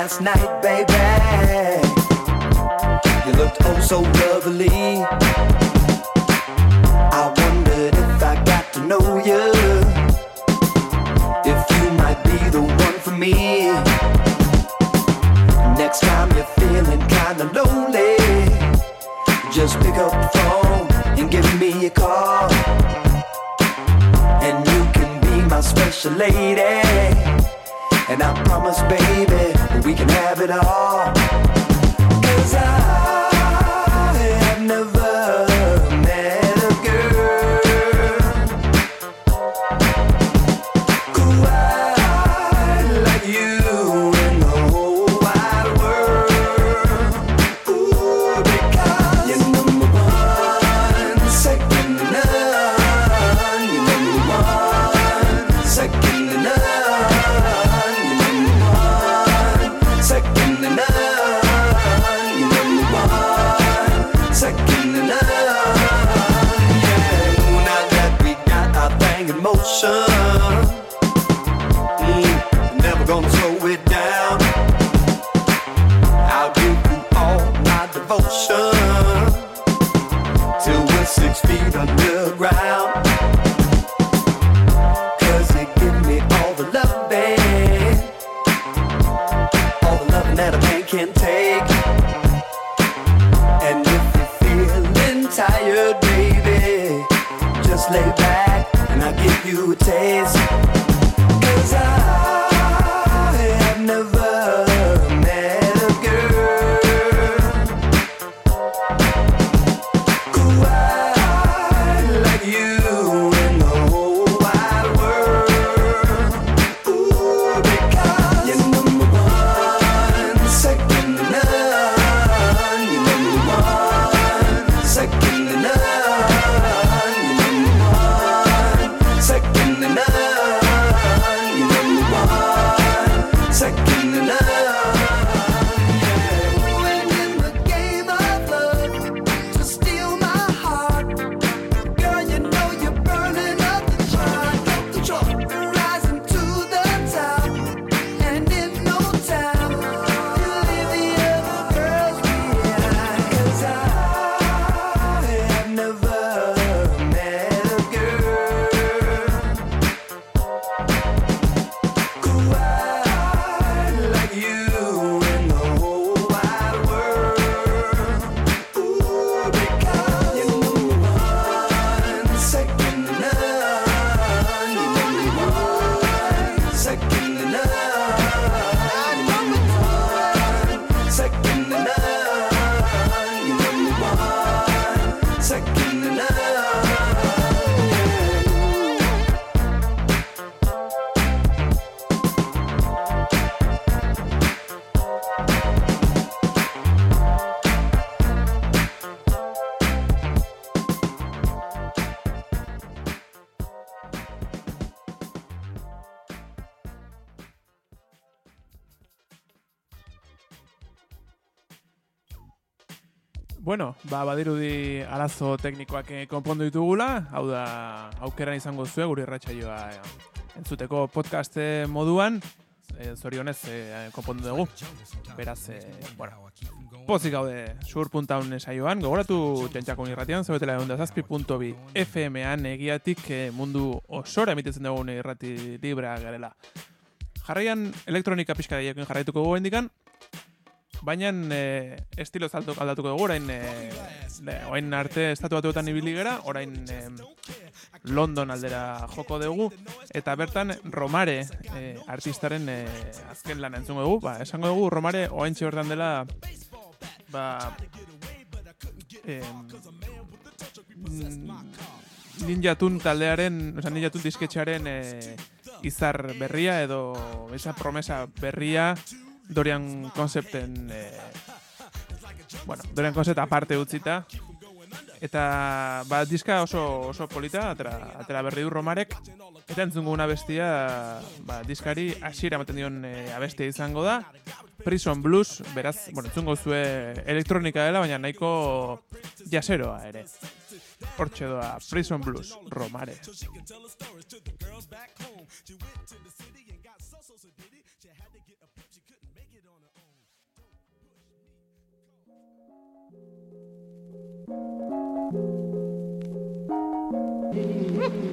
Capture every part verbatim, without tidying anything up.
last night, baby. You looked oh so lovely. I wondered if I got to know you, if you might be the one for me. Next time you're feeling kinda lonely, just pick up the phone and give me a call, and you can be my special lady. And I promise, baby, we can have it all. 'Cause I have never met a girl quite like you in the whole wide world. Ooh, because you're number one, second to none. You're number one, second to none. Second to none, you're number one. Second to none, yeah. Now that we got our thing in motion, mm, never gonna slow it down. I'll give you all my devotion till we're six feet underground. 'Cause you give me all the loving, that a man can take. And if you're feeling tired, baby, just lay back and I'll give you a taste. 'Cause I have never met a girl quite like you in the whole wide world. Ooh, because you're number one, second to none. You're number one, second to none. You're number one, second to none. You're number one, second to none. When in the game of love to steal my heart, girl, you know you're burning up the chart, up the chart, you're rising to the top, and in no time you leave the other girls behind. 'Cause I have never met a girl quite like you in the whole wide world. Ooh, because you're number one, second to none. You're number one, second to none. You're number one, second to none. You're number one, second to none. Bueno, ba, badirudi arazo teknikoak eh, konpondu ditugula, hau da, aukeran izango zuen gure irratsaioa eh, entzuteko podcast eh, moduan, eh, zorionez eh, konpondu dugu. Beraz, eh, bueno, pozik gaude sur.un saioan, gogoratu txentxakon irratian, zaudetela egun da zazpi puntu bi F M-an egiatik eh, mundu osora emitetzen dugun irrati librea garela. Jarraian elektronika pixka daiekin jarraituko gogo indikan, baina e, estiloz aldatuko dugu, orain, e, orain arte estatu batuetan ibili gara, orain e, London aldera joko dugu, eta bertan Romare e, artistaren e, azken lan entzungo dugu, ba, esango dugu Romare oaintxe bertan dela, ba, e, Ninja Tune taldearen, oza, Ninja Tune disketxearen e, izar berria edo esa promesa berria Dorian Concepten eh, bueno, Dorian Concept aparte utzita eta ba, diska oso, oso polita atera, atera berri du Romarek eta entzungo una bestia ba, diskari hasiera ematen dion eh, abestia izango da Prison Blues, beraz, bueno, entzungo zue elektronika dela, baina nahiko jaseroa ere hortxe doa Prison Blues, Romare. She went to the city and got so so so did it. She had to get a pimp, she couldn't make it on her own.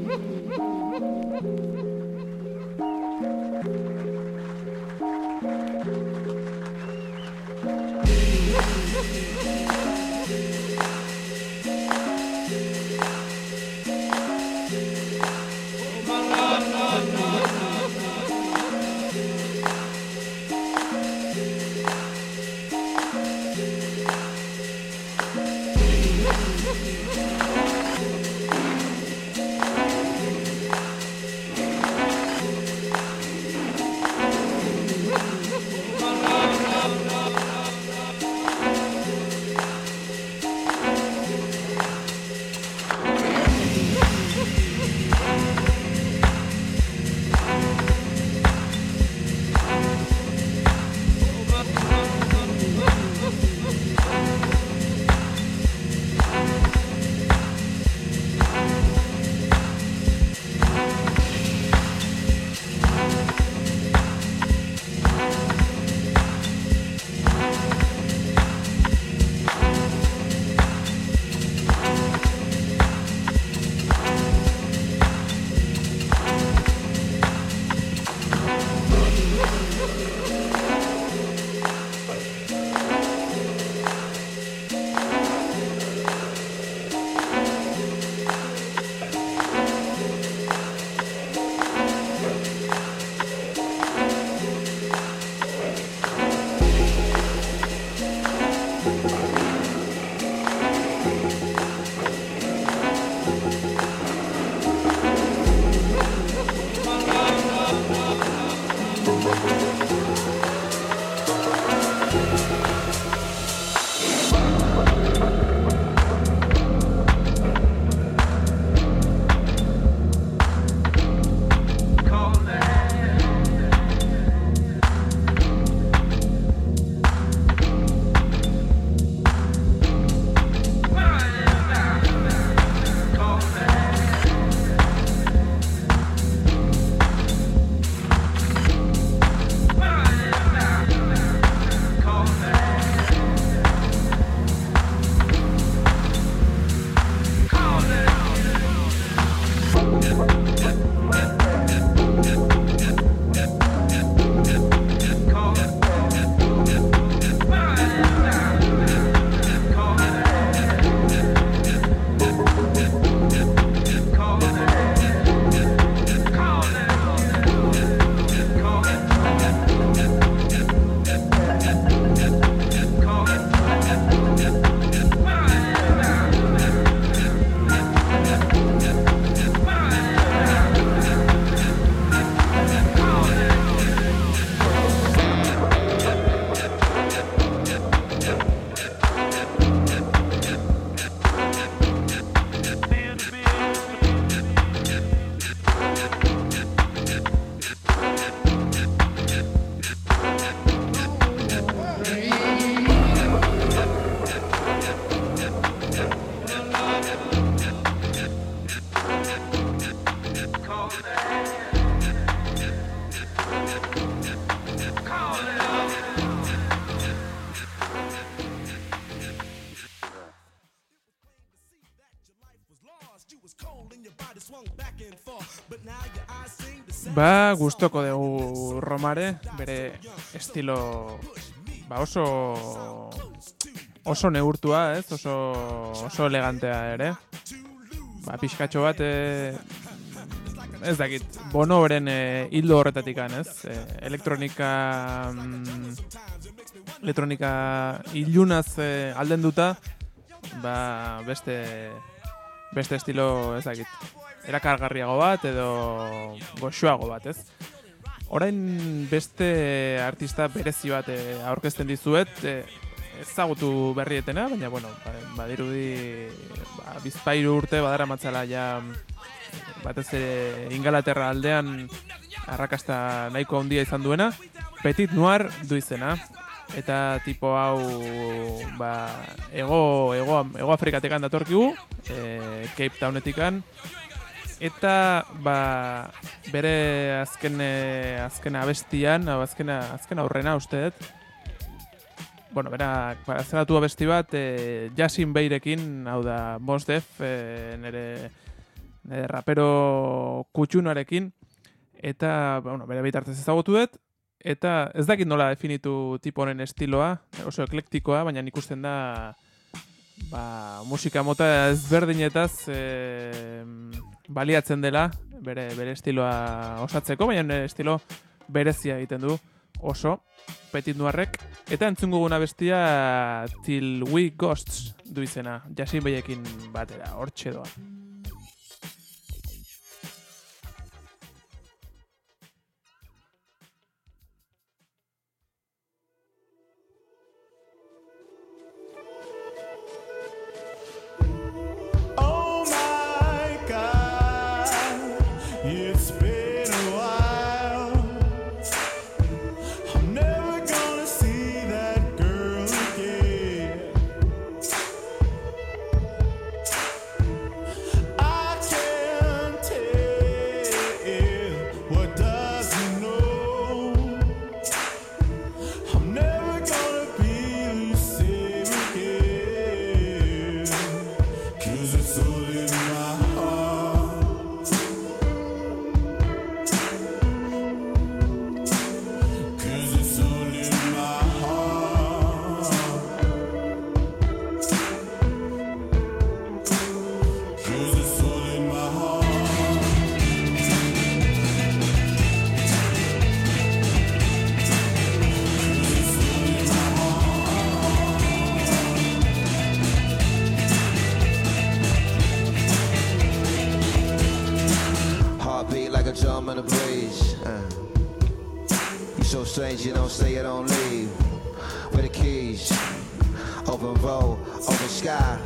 Ba, gustoko dugu Romare, bere estilo ba oso oso neurtua, ez? Oso oso elegantea ere. Ba, pixkatxo bat e, ez dakit, Bono beren e, hildo horretatikan, ez? E, elektronika mm, elektronika ilunaz e, aldenduta, ba, beste beste estilo, ez dakit, erakargarriago bat edo goxoago bat, ez? Orain beste artista berezi bat e, aurkezten dizuet, e, ezagutu berrietena, baina, bueno, badirudi ba, bizpairu urte badara matzala ja batez ere Ingalaterra aldean arrakasta nahiko handia izan duena, Petit Noir du izena. Eta tipo hau ba, ego, ego, ego Afrikatekan datorkigu, e, Cape Townetikan, eta ba, bere azken, azken abestian, azken, azken aurrena uste dut, bueno, bera, zeratu abesti bat, e, Jasin Beirekin, hau da, Mos Def, e, nere, e, rapero kutxunarekin, eta, bueno, bere bitartez ezagutu dut, eta ez dakit nola definitu tipo honen estiloa, oso eklektikoa, baina ikusten da ba, musika mota ezberdinetaz e, baliatzen dela bere, bere estiloa osatzeko, baina estilo berezia egiten du oso Petit Noirrek, eta entzungo guna bestia Till We Ghosts du izena, Jasin Beyekin batera, hortxe doa. Strange, you don't stay, you don't leave. Where the keys? Open road, open sky.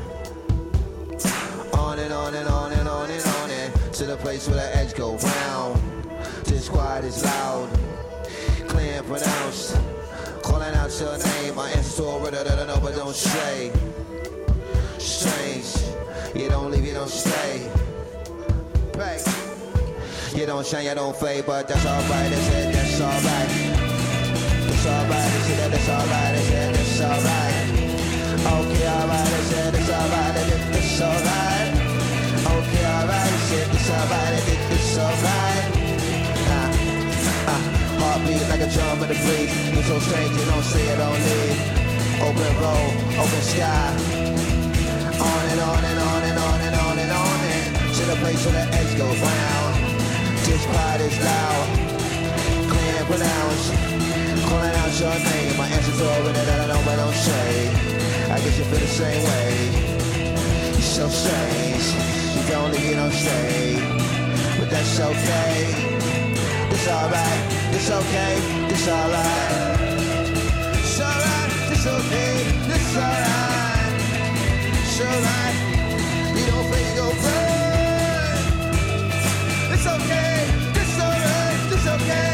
On and on and on and on and on and to the place where the edge go round. This quiet is loud, clear and pronounced. Calling out your name, my answer to a riddle that I know but don't stray. Strange, you don't leave, you don't stay. Right. You don't shine, you don't fade, but that's alright, that's it, that's alright. It's alright, I said it's alright, I said it's alright. Okay, alright, I said it's alright, I did this alright. Okay, alright, I said it's alright, I did this alright. Ah, ah, heartbeat like a drum in the breeze. You're so strange, you don't say it, don't leave. Open road, open sky. On and on and on and on and on and on and to the place where the edge go round. This pride is loud, clear and pronounced. Calling out your name, my answer's to a riddle that I know but don't say. I guess you feel the same way. You're so strange, you don't leave, you don't stay. But that's okay, it's alright, it's okay, it's alright. It's alright, it's okay, it's alright. It's alright, you don't feel you go burn. It's okay, it's alright, it's okay.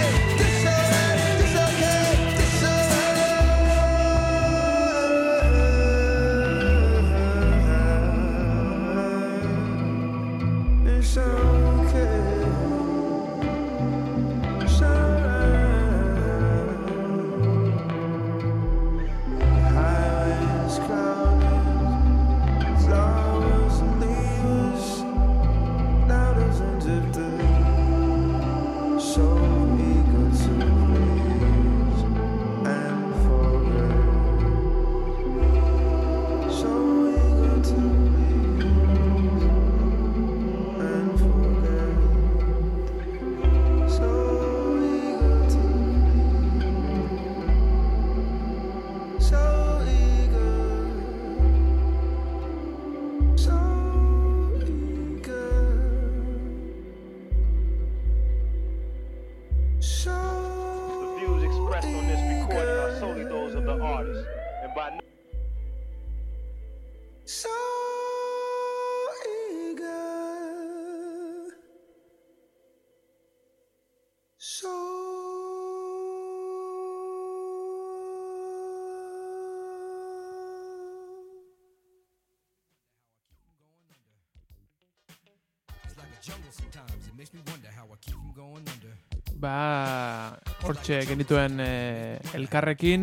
Ba, hortxe genituen eh, elkarrekin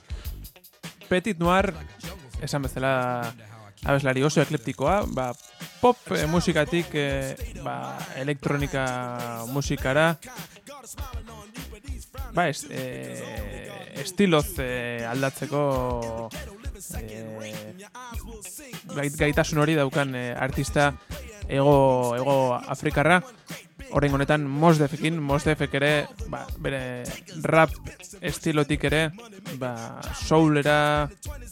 Petit Noir, esan bezala abeslari oso ekleptikoa, ba, pop eh, musikatik eh, ba, elektronika musikara, ba, es, eh, estiloz eh, aldatzeko eh, gait, gaitasun hori daukan eh, artista ego, ego Afrikarra. Orain honetan Mos Defekin, Mos Defek ere, ba, bere rap estilotik ere, ba, soulera,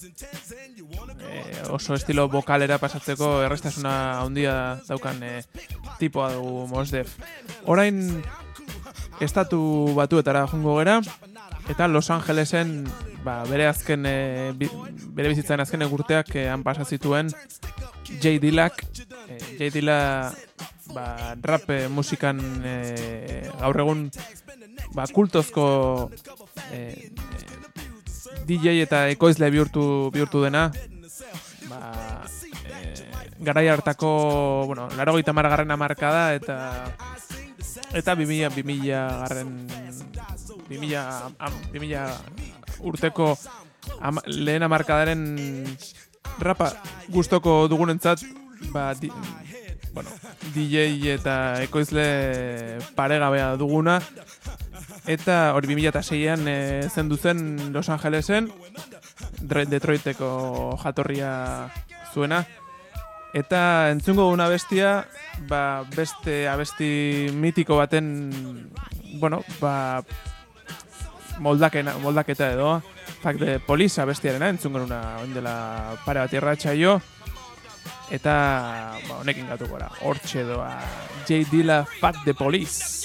e, oso estilo vokalera pasatzeko errestasuna handia daukan e, tipoa dugu Mos Def. Orain estatu batuetara jungo gera, eta Los Angelesen ba, bere azken, e, bi, bere bizitzaren azken urteak e, han pasazituen J Dillak, e, J Dilla ba, rap e, musikan e, gaur egun ba, kultozko e, D J eta ekoizle bihurtu, bihurtu dena, ba, e, garai hartako, bueno, laurogeita hamar garren hamarkada eta eta bi mila garren bi mila urteko ama, lehen hamarkadaren rapa gustoko dugunentzat, ba, di, bueno, D J eta ekoizle paregabea duguna, eta hori bi mila seian e, zendu zen Los Angelesen, Detroiteko jatorria zuena, eta entzungo duguna bestia, ba, beste abesti mitiko baten, bueno, ba, moldakena, moldaketa edo, Fuck the Police abestiarena, entzungo duguna oindela pare bat irratsaio, eta ba, honekin gatu gora, hortxe doa J Dilla Fuck the Police.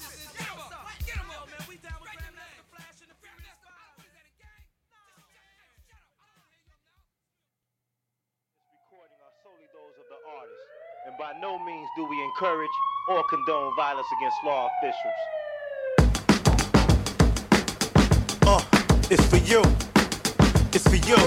And by no means do we encourage or condone violence against law officials. Uh, it's for you. It's for you.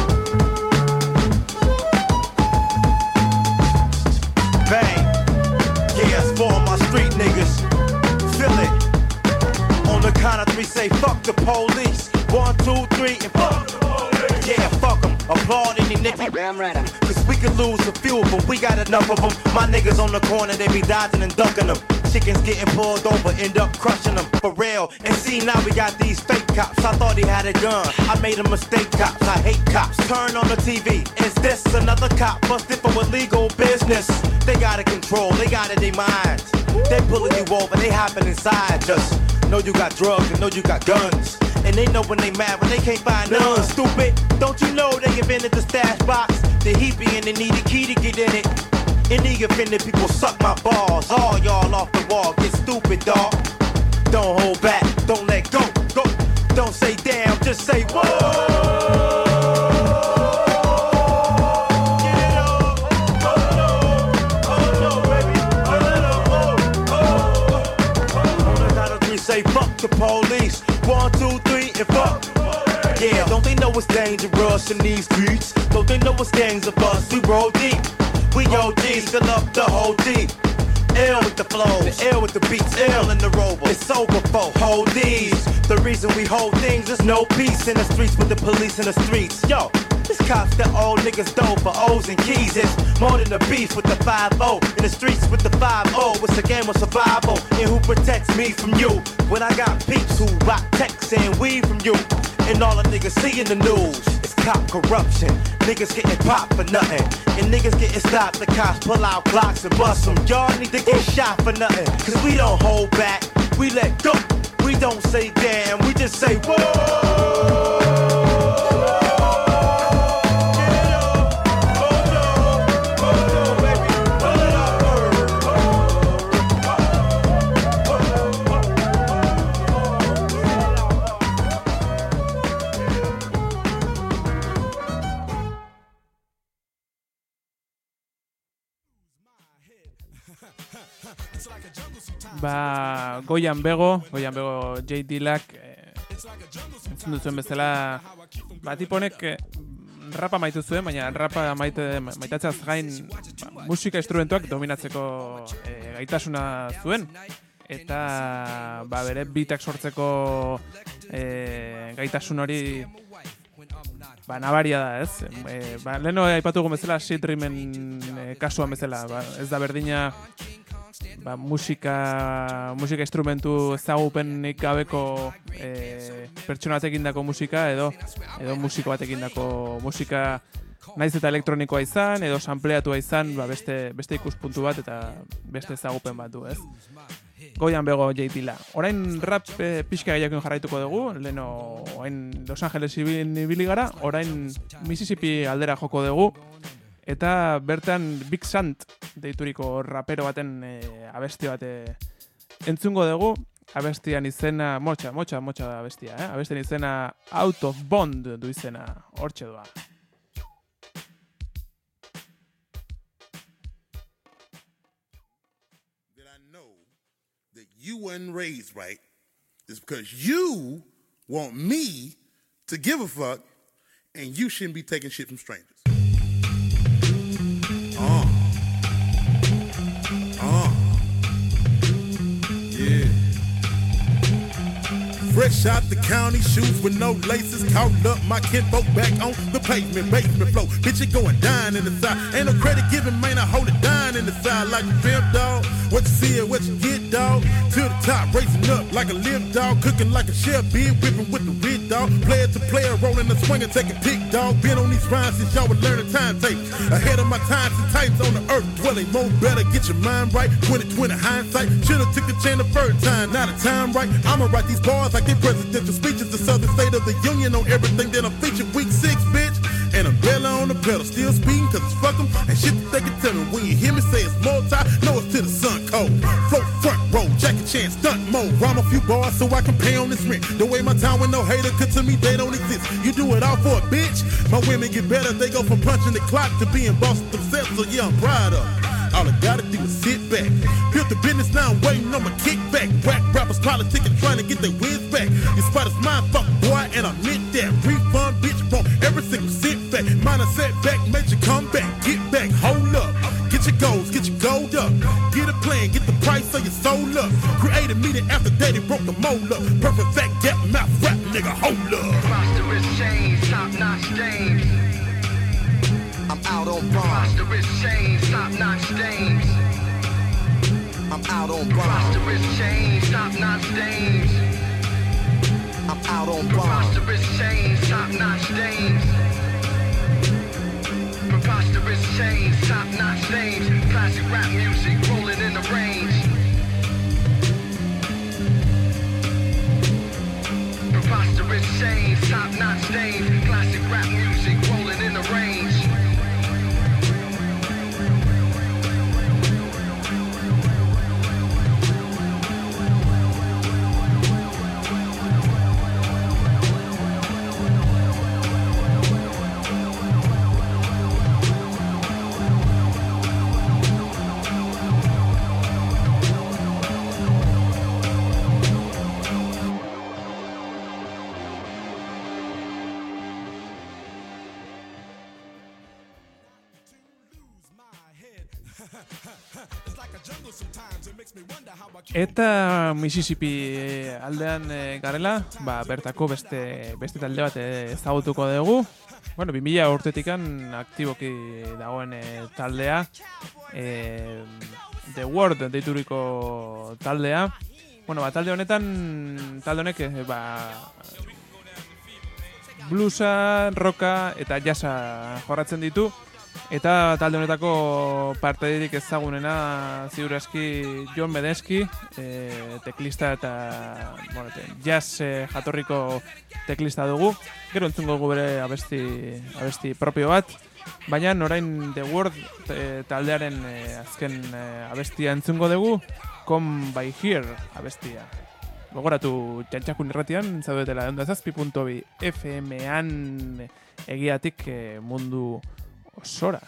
Bang. Yeah, it's for all my street niggas. Feel it. On the count of three, say fuck the police. One, two, three, and fuck the police. Yeah, fuck them. Applaud any nigga. Damn right. Cause we could lose a few, but we got enough of them. My niggas on the corner, they be dodging and ducking them. Chickens getting pulled over, end up crushing them. For real. And see, now we got these fake cops. I thought he had a gun. I made a mistake, cops. I hate cops. Turn on the T V. Is this another cop busted for illegal business? They got it control, they got it in their minds. They pulling you over, they hopping inside. Just know you got drugs and know you got guns. And they know when they mad when they can't find none. Stupid, don't you know they invented the stash box? The heat be in the need a key to get in it. Any offended people suck my balls. All y'all off the wall, get stupid, dawg. Don't hold back, don't let go, go. Don't say damn, just say whoa. Say fuck the police. One, two, three, and fuck. Yeah, don't they know it's dangerous in these streets? Don't they know it's gangs of us? We roll deep. We O Gs, fill up the whole deep. Ill with the flows, the ill with the beats, ill in the rover. It's over for hold these. The reason we hold things is no peace in the streets with the police in the streets. Yo, this cops that old niggas dope for O's and keys. It's more than a beef with the five oh. In the streets with the five oh. It's a game of survival. And who protects me from you? When I got peeps who rock texts and weed from you. And all the niggas see in the news is cop corruption. Niggas getting popped for nothing. And niggas getting stopped. The cops pull out Glocks and bust them. Y'all need to get shot for nothing. Cause we don't hold back. We let go. We don't say damn. We just say whoa. Ba, Goian Bego, Goian Bego J Dillak, eh, entzun duzuen bezala, ba, tiponek eh, rapa maitu zuen, baina rapa maite, maitatzeaz gain ba, musika instrumentuak dominatzeko eh, gaitasuna zuen. Eta ba, bere bitak sortzeko eh, gaitasun hori ba, nabaria da, ez? E, ba, leheno aipatu gu bezala, Sweet Dreamen e, kasuan bezala, ba, ez da berdina ba, musika, musika instrumentu ezagupenik gabeko e, pertsona batekin dako musika, edo, edo musiko batekin dako musika naiz eta elektronikoa izan, edo sampleatua izan, ba, beste, beste ikuspuntu bat eta beste ezagupen bat du, ez? Goian bego J T la. Orain rap e, pixka gehiagoen jarraituko dugu, leheno orain Los Angeles ibili gara, orain Mississippi aldera joko dugu, eta bertan Big Sant deituriko rapero baten e, abesti bat e, entzungo dugu, abestian izena, motxa, motxa, motxa da abestia, eh? Abestian izena Out of Bond du izena, hortxe doa. You weren't raised right is because you want me to give a fuck and you shouldn't be taking shit from strangers. Uh. Uh. Yeah. Fresh out the county, shoes with no laces. Caught up my kinfolk back on the pavement, basement flow. Bitch, it going down in the side. Ain't no credit given, man, I hold it down in the side like a pimp dog. What you see and what you get, dog. To the top, racing up like a live dog. Cooking like a chef, beer whipping with the red dog. Player to player, rolling the swing and taking pick, dog. Been on these rhymes since y'all was learning timetable. Ahead of my time, since titans on the earth. Dwelling more better, get your mind right. twenty twenty hindsight. Should've took the chance the first time, not a time right. I'ma write these bars like they presidential speeches. The Southern State of the Union on everything that I'm featured. Week six, bitch. And I'm belly on the pedal, still speeding cause it's fuck them. And shit that they can tell me when you hear me say it's multi, know it's to the sun cold. Float front row, Jackie Chan, stunt mode. Rhyme a few bars so I can pay on this rent. The way my time with no hater, cause to me they don't exist. You do it all for a bitch. My women get better, they go from punching the clock to being boss themselves, so yeah, I'm proud of them. All I gotta do is sit back. Built the business, now I'm waiting on my kickback. Whack rappers politicking, trying to get their whiz back. Your spot is mine, fuck boy, and I admit that. Refund, bitch, from every single cent back. Mine a setback, made you come back. Get back, hold up. Get your goals, get your gold up. Get a plan, get the price of your soul up. Create a meeting after daddy broke the mold up. Perfect fat gap mouth rap, nigga, hold up. Prosperous chains, top-notch stains. I'm out on bond. Prosperous chains, top-notch stains. I'm out on bond. Prosperous chains, top-notch stains. I'm out on bond. Prosperous chains, top-notch stains. Preposterous chains, top-notch names. Classic rap music rolling in the range. Preposterous chains, top-notch names. Classic rap music rolling in the range. Eta Mississippi aldean e, garela, ba, bertako beste, beste talde bat ezagutuko dugu. Bueno, bi mila urtetikan aktiboki dagoen e, taldea. E, The Word deituriko taldea. Bueno, ba, talde honetan, talde honek, e, ba, bluesa, rocka eta jazza jorratzen ditu. Eta talde honetako parteiderik ezagunena ziur aski John Medeski, e, teklista eta bueno, te, jazz e, jatorriko teklista dugu. Gero entzungo dugu bere abesti, abesti propio bat. Baina orain The Word e, taldearen e, azken e, abestia entzungo dugu, Come By Here abestia. Gogoratu Txantxakun irratian, zaudetela onda zazpi puntu bi F M-an egiatik e, mundu osora.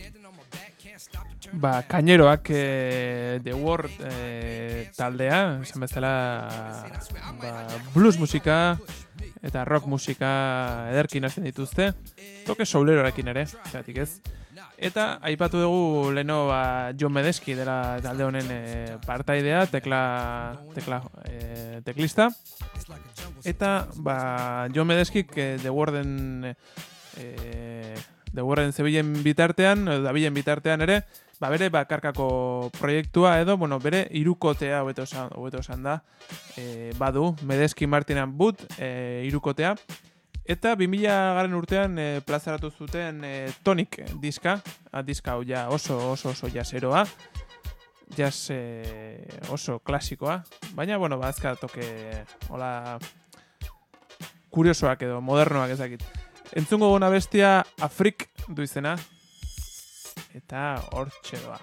ba, kaineroak e, The Word e, taldea, esan bezala ba, blues musika eta rock musika ederkin hasten dituzte, toke soulerorekin ere, zeratik ez. Eta aipatu dugu leno ba, John Medeski dela talde honen e, partaidea, tekla, tekla e, teklista. Eta ba, John Medeskik e, The Warden e, The Warden zebilen bitartean, dabilen bitartean ere, ba bere bakarkako proiektua edo, bueno, bere hirukotea hobeto esan, hobeto esan da, e, badu, Medeski Martin and Wood e, hirukotea. Eta bi mila garren urtean e, plazaratu zuten e, Tonic diska, a, diska hau ja oso oso oso jaseroa, jazz e, oso klasikoa, baina, bueno, bazka toke, hola, kuriosoak edo modernoak ezakit. Entzungo gona bestia Afrik du izena, eta hor txedoa.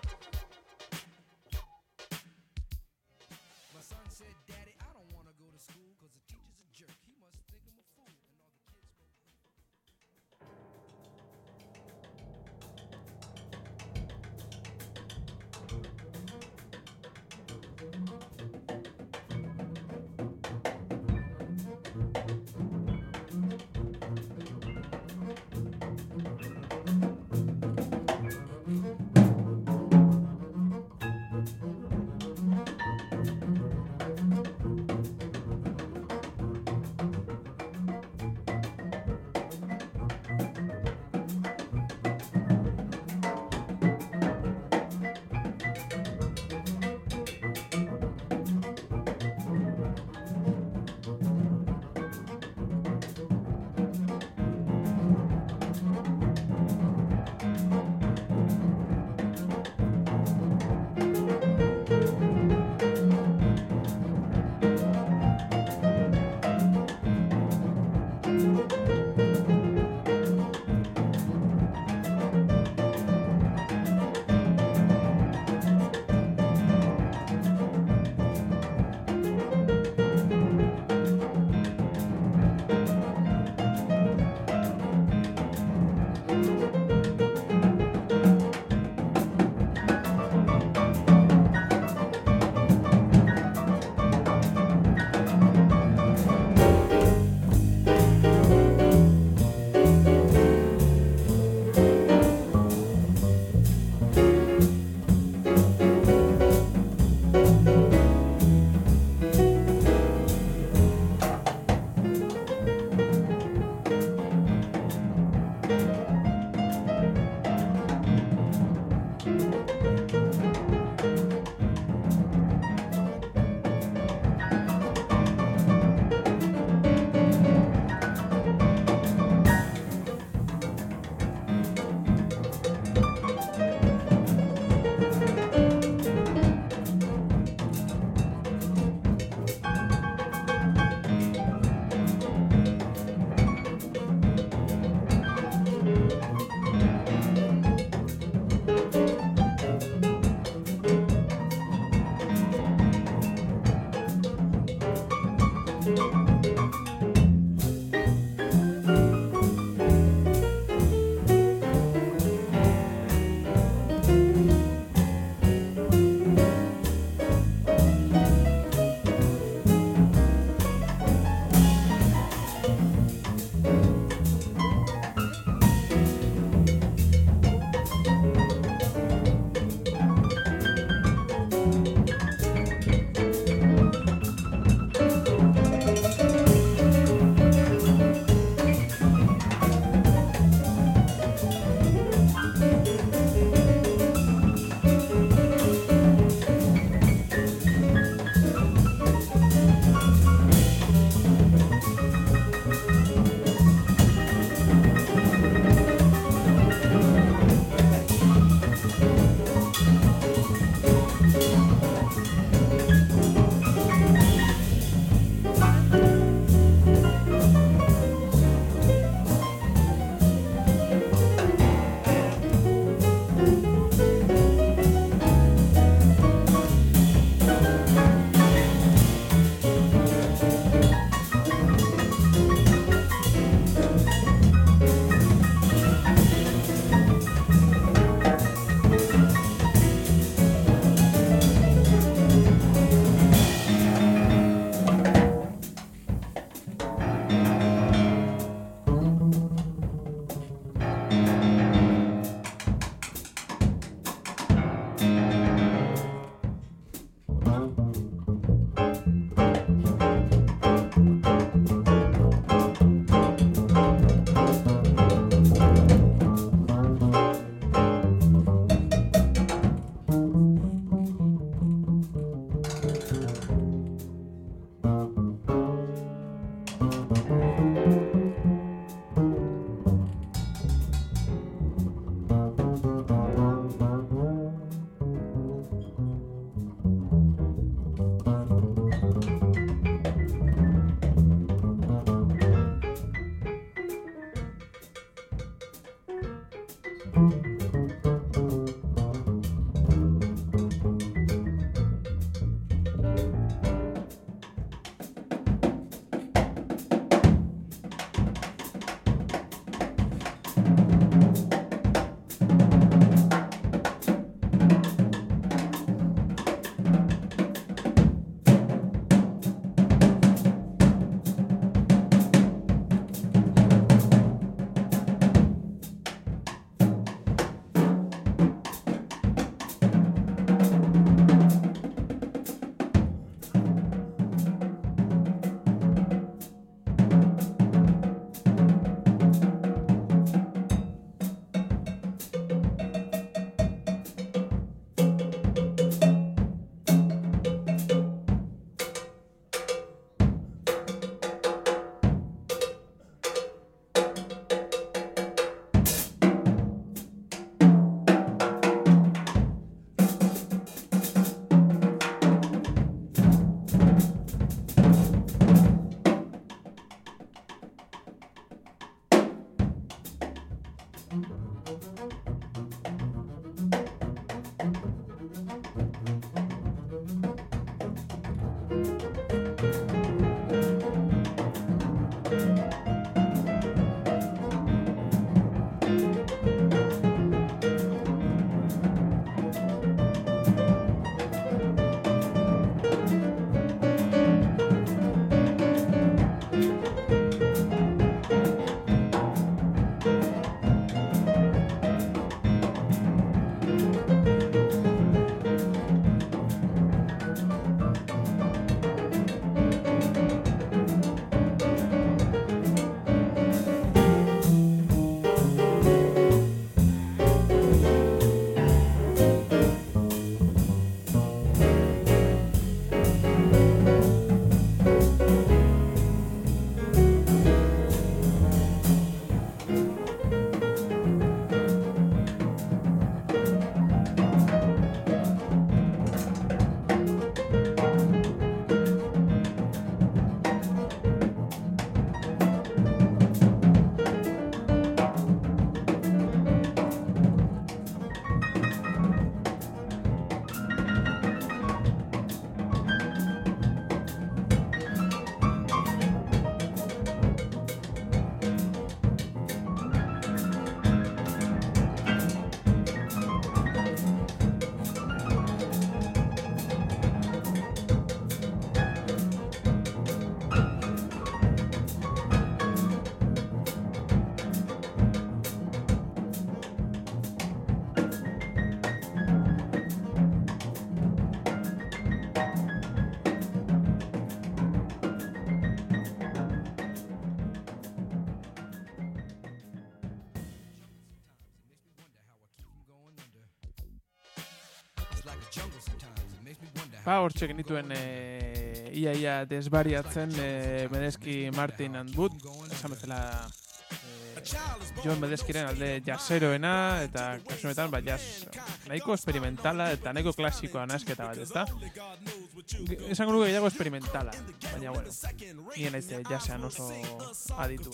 Ba, hortxe genituen e, ia ia desbariatzen e, Medeski, Martin and Wood, esan bezala e, John Medeskiren alde jazzeroena, eta kasu honetan ba, jazz nahiko experimentala eta nahiko klasikoa nasketa bat, ezta? Esango nuke gehiago experimentala, baina bueno, nien naiz jazzean oso aditu.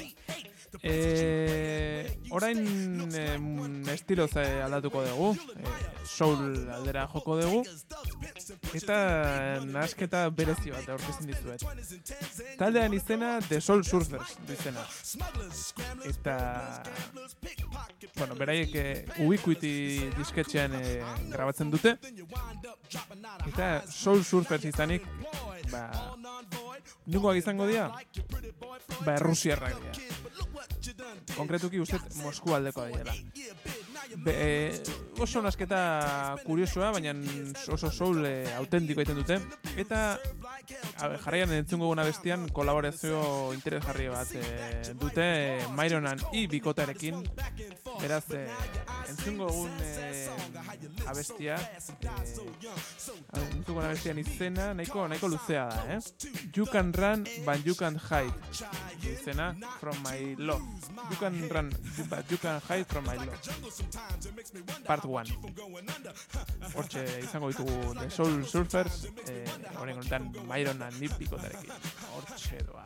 E, orain e, estiloz aldatuko dugu, e, soul aldera joko dugu, eta nasketa berezi bat aurkezten dizuet. Taldean izena The Soul Surfers izena. Eta, bueno, beraiek e, Ubiquity disketxean e, grabatzen dute. Eta Soul Surfers izanik, ba, nungoak izango dira? Ba, Errusiarrak dira. Konkretuki ustez Mosku aldeko dira. Be, e, oso nasketa kuriosoa, baina oso soul e, autentiko egiten dute. Eta a, jarraian entzungo guna bestian kolaborazio interesgarri bat e, dute e, Myronan i bikotarekin. Beraz, e, entzungo egun e, abestia, e, entzungo guna bestian izena, nahiko, nahiko luzea da, eh? You can run, but you can hide. Izena, from my love. You can run, but you can hide from my love. Part one. Hortxe izango ditugu The Soul Surfers, eh, horren honetan Myron and Nip bikotarekin. Hortxe doa.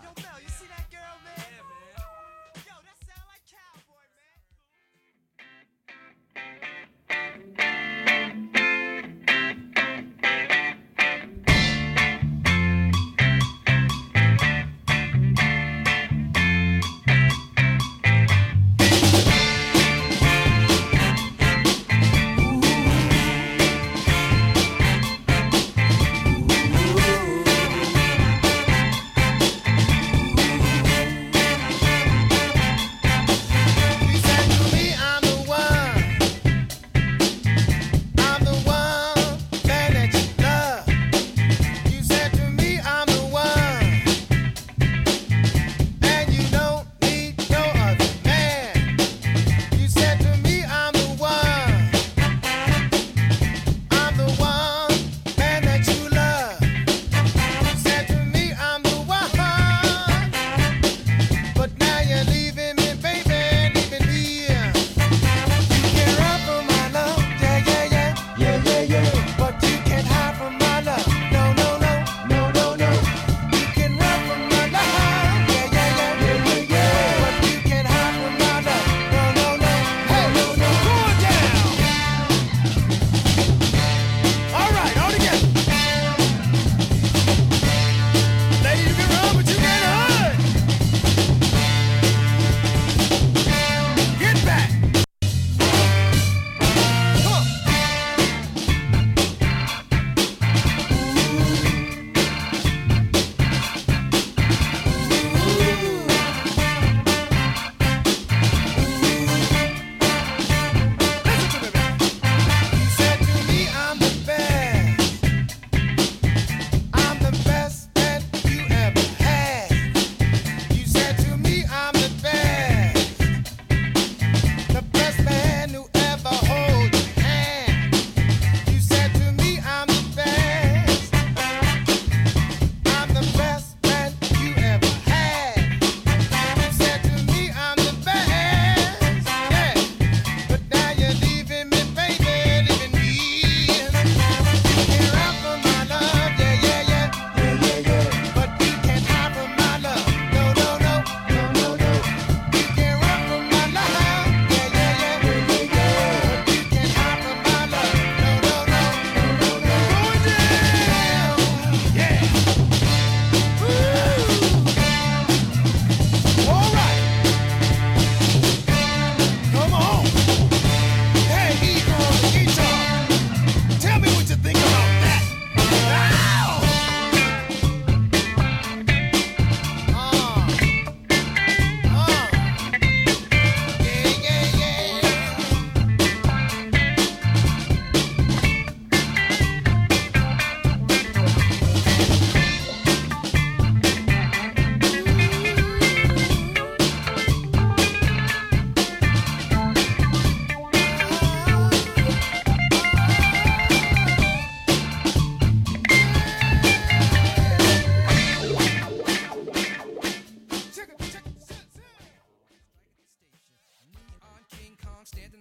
Ooh.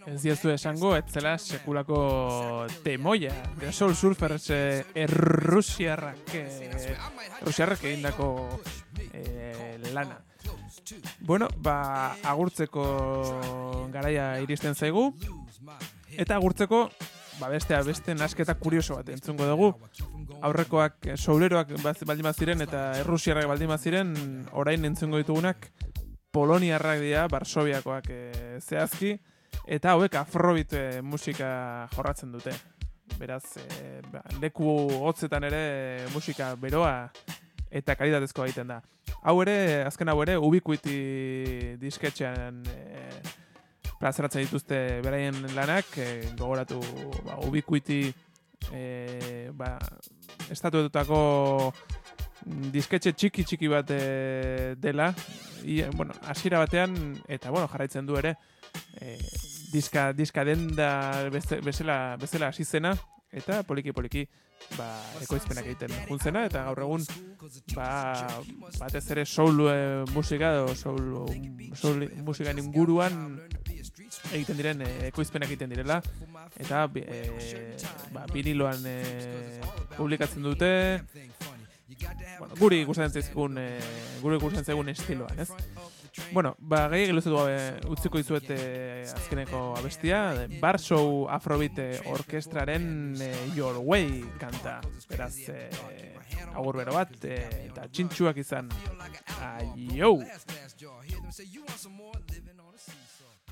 ez diazu esango, ez zela sekulako temoia. The Soul Surfers eh, errusiarrak, eh, errusiarrak egindako eh, lana. Bueno, ba, agurtzeko garaia iristen zaigu, eta agurtzeko, ba, bestea beste nasketa kurioso bat entzungo dugu. Aurrekoak souleroak baldin baziren eta errusiarrak baldin baziren, orain entzungo ditugunak poloniarrak dira, Varsoviakoak e, zehazki, eta hauek afrobeat e, musika jorratzen dute. Beraz, e, ba, leku hotzetan ere musika beroa eta kalitatezkoa egiten da. Hau ere, azken hau ere, Ubiquity disketxean e, plazaratzen dituzte beraien lanak, e, gogoratu ba, Ubiquity e, ba, estatuetutako disketxe txiki-txiki bat e, dela, I, bueno, hasiera batean, eta bueno, jarraitzen du ere, e, diska, diska denda bezala, bezala hasi zena, eta poliki-poliki ba, ekoizpenak egiten juntzena, eta gaur egun ba, batez ere soul e, musika edo soul, soul musikan inguruan egiten diren e, ekoizpenak egiten direla, eta e, ba, viniloan e, publikatzen dute, bueno, guri gustatzen zaizkigun e, guri gustatzen zaigun estiloan, ez? Bueno, ba gehi geluzetu gabe utziko dizuet e, azkeneko abestia, Warsaw Afrobeat Orkestraren e, Your Way kanta. Beraz, e, agur bero bat e, eta txintxuak izan. Aio!